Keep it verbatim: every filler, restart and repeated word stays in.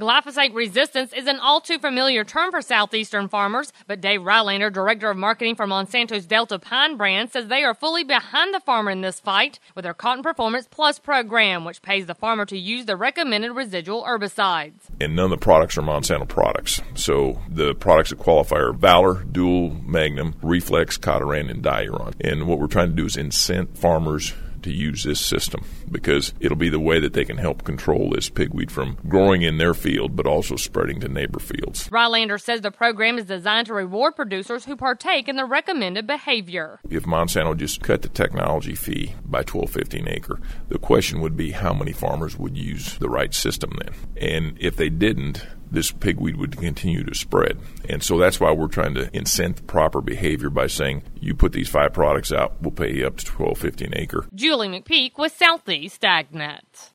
Glyphosate resistance is an all-too-familiar term for southeastern farmers, but Dave Rylander, Director of Marketing for Monsanto's Delta Pine brand, says they are fully behind the farmer in this fight with their Cotton Performance Plus program, which pays the farmer to use the recommended residual herbicides. And none of the products are Monsanto products. So the products that qualify are Valor, Dual, Magnum, Reflex, Cotoran, and Diuron. And what we're trying to do is incent farmers to use this system because it'll be the way that they can help control this pigweed from growing in their field but also spreading to neighbor fields. Rylander says the program is designed to reward producers who partake in the recommended behavior. If Monsanto just cut the technology fee by twelve fifty an acre, the question would be how many farmers would use the right system then? And if they didn't, this pigweed would continue to spread. And so that's why we're trying to incent proper behavior by saying, you put these five products out, we'll pay you up to twelve fifty an acre. Julie McPeak with Southeast AgNet.